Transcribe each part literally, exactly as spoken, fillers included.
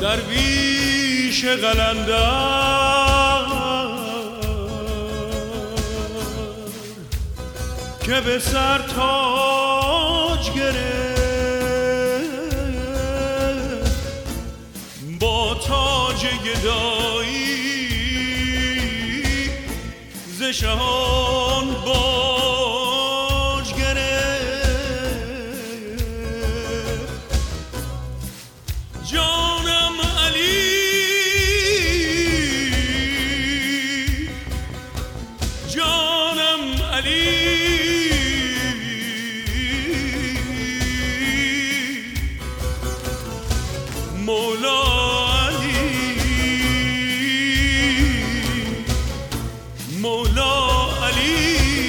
درویش قلندر که به سر تاج گرفت با تاج گدایی ز شهان باج گرفت. جانم علی جانم علی مولا علی مولا علی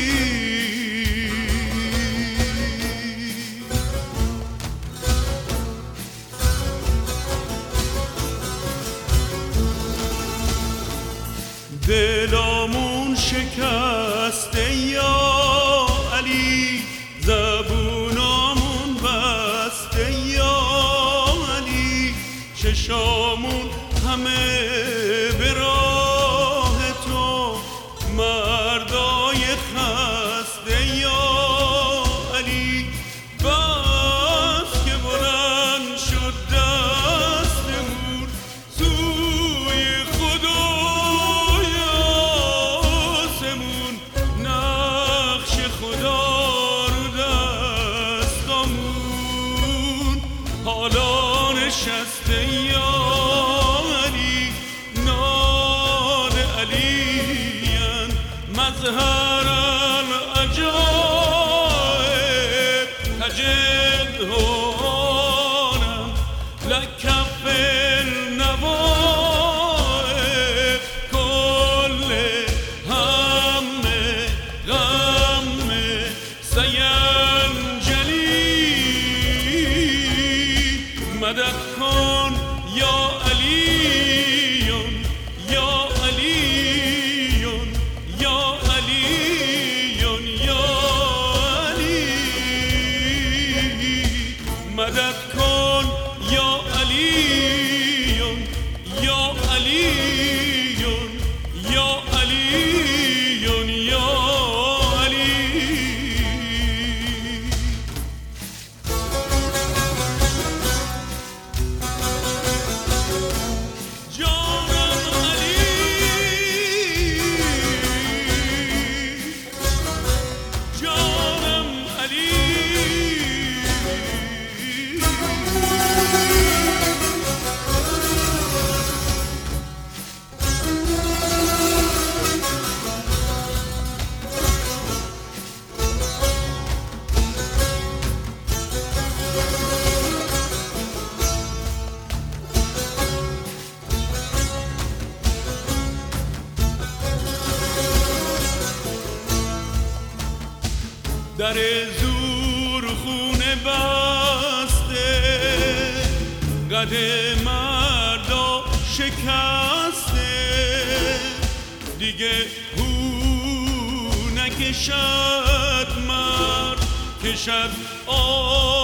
دلامون شکسته یا علی زبونامون بسته یا علی چشامون همه به راه تو مردای خسته یا علی بس که بلند شد دستمون سوی خدای آسمون نقش خدا رو دستامون حالا نشسته یا علی نان علیان مظهر العجائب تجدهانم لکف النوائب کل هم غم سینجلی مدد کن یا علیون یا علیون یا علیون یا علی مدد کن یا علیون یا علیون یا علیون یا علی. جانم علی جانم علی در زور خونه بسته قد مردا شکسته دیگه هو نکشد مرد کشد آ